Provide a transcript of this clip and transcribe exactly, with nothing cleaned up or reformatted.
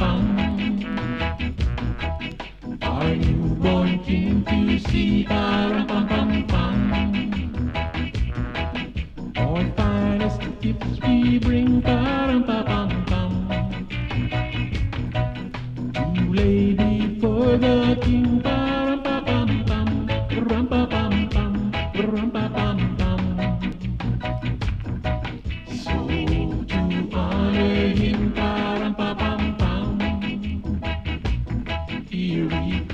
Our newborn king to see, pa-rum-pum-pum-pum. Our finest gifts we bring, pa-rum-pa-pum-pum. To lay before the king, pa-rum-pa-pum-pum, rum-pa-pum-pum, rum-pa-pum-pum. So to honor him, pa-rum-pa-pum-pum, here we